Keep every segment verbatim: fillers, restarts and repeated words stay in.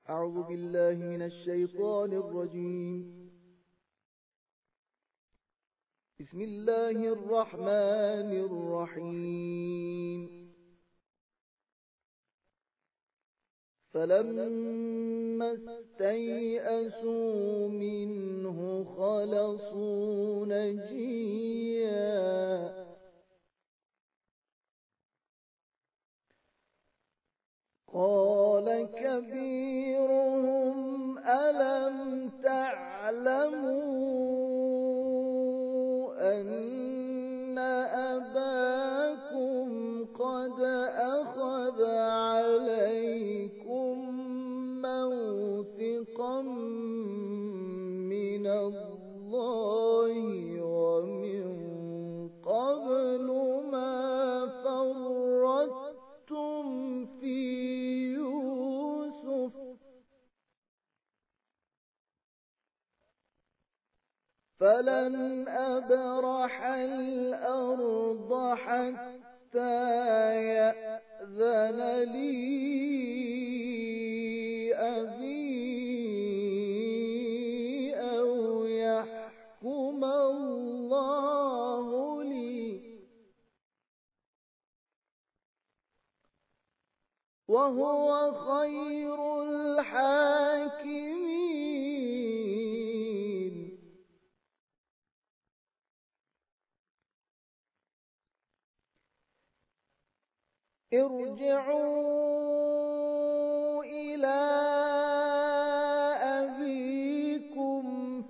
أعوذ بالله من الشيطان الرجيم. بسم الله الرحمن الرحيم. فلما استيئسوا منه خلصوا نجيا قال كبيرهم ألم تعلموا أن أباكم قد أخذ عليكم موثقا من الله ومن قبل ما فرطتم في يوسف فلن أبرح الأرض حتى يأذن لي أبي أو يحكم الله لي وهو خير الحاكمين. ارجعوا إلى أبيكم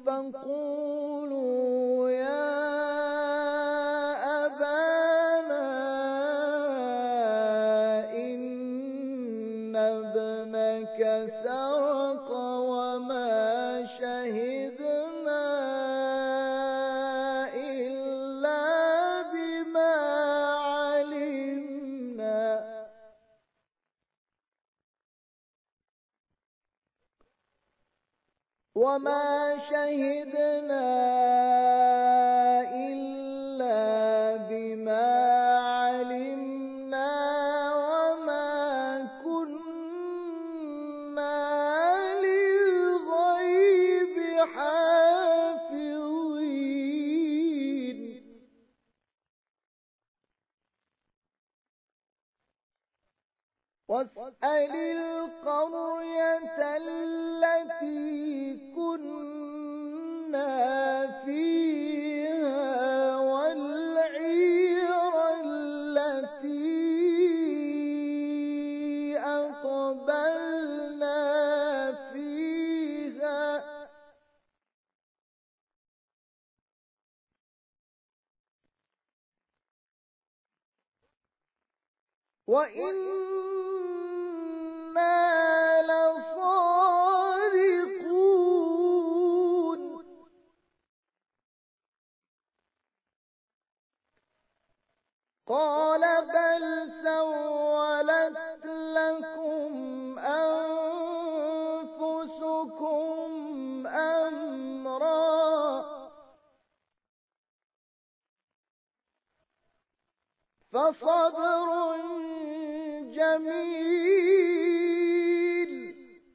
فقولوا يا أبانا إن ابنك سرق وما شهدنا إلا بما علمنا وما شهدنا إلا بما علمنا وما كنا للغيب حافظين. واسأل القرية التي كنا فيها والعير التي أقبلنا فيها وإنا لصادقون. قال بل سولت لكم أنفسكم أمرا فصبر جميل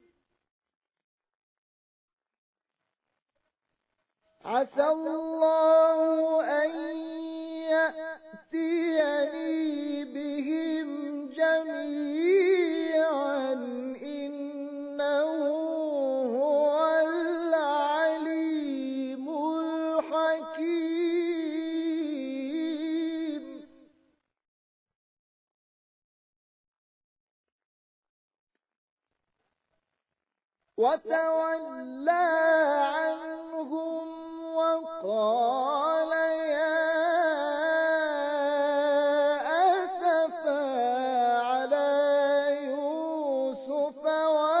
عسى الله أن يأتيني بهم جميعا إنه هو العليم الحكيم. وتولى عنهم وقال يا أسفا على يوسف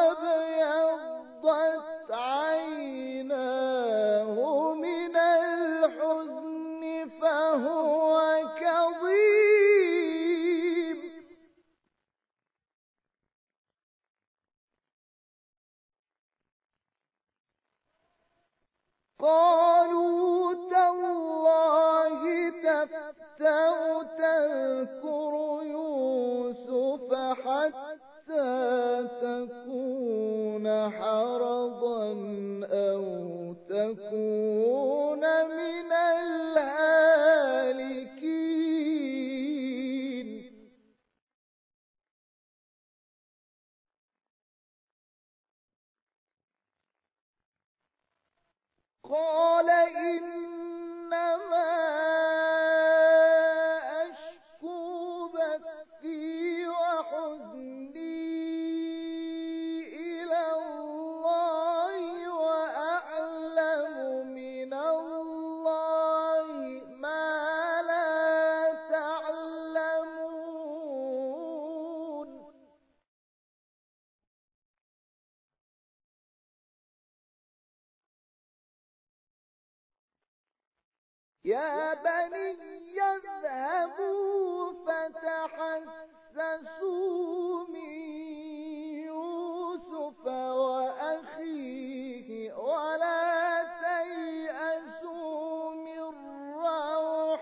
وابيضت عيناه من الحزن فهو كظيم. قالوا تالله تفتأ تذكر يوسف حتى تكون حرضا أو تكون من الهالكين قال إنما أشكو بثي وحزني إلى الله وأعلم من الله ما لا تعلمون يا بني اذهبوا فتحسسوا من يوسف وأخيه ولا تيأسوا من روح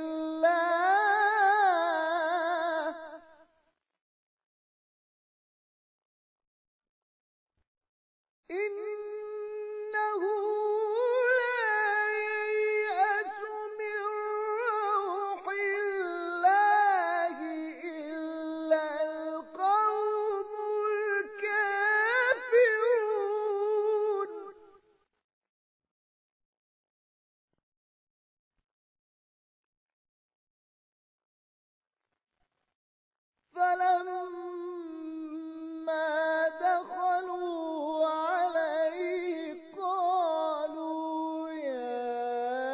الله إنه فلما دخلوا عليه قالوا يا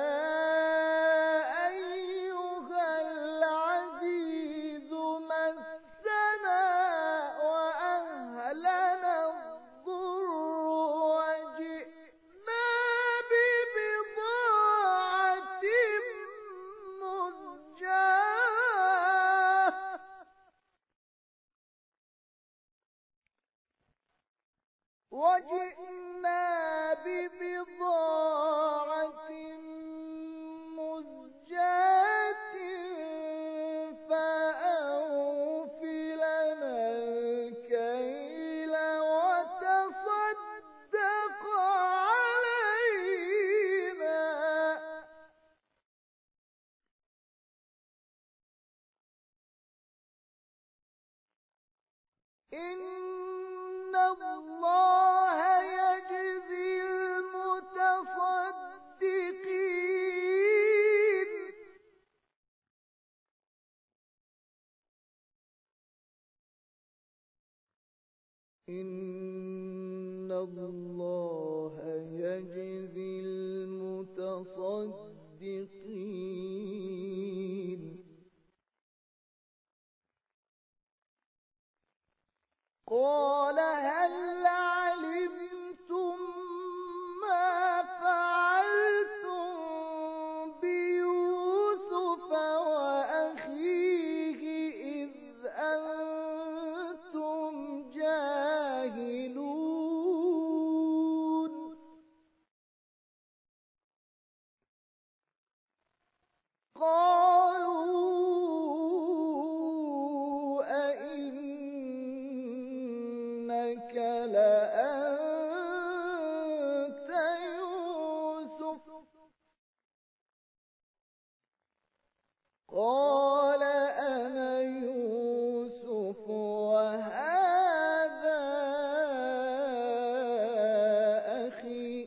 أيها العزيز مسنا وأهلنا الضر وجئنا ببضاعة مزجاة وجئنا ببضاعة مزجاة فأوف لنا الكيل وتصدق علينا إن الله يجزي المتصدقين إن الله يجزي المتصدقين قال هل علمتم ما فعلتم بيوسف وأخيه إذ أنتم جاهلون قالوا أئنك لأنت يوسف قال أنا يوسف وهذا أخي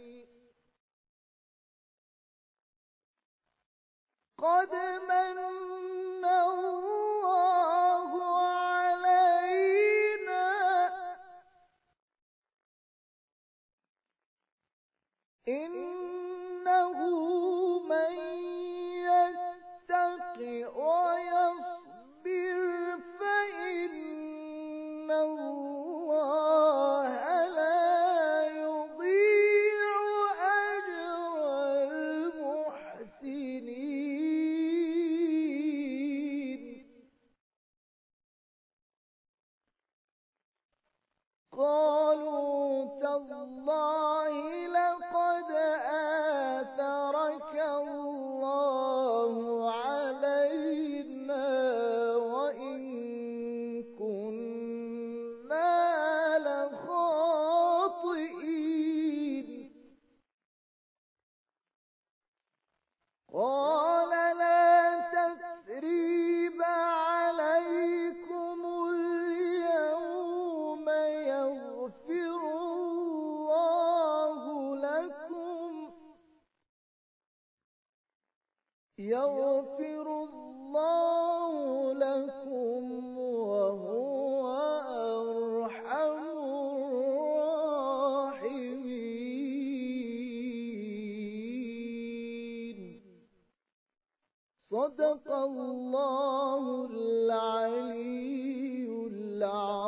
قد من الله علينا إنه من يتق ويصبر فإن الله لا يضيع أجر المحسنين قالوا تالله لقد يغفر الله لكم وهو أرحم الراحمين. صدق الله العلي العظيم.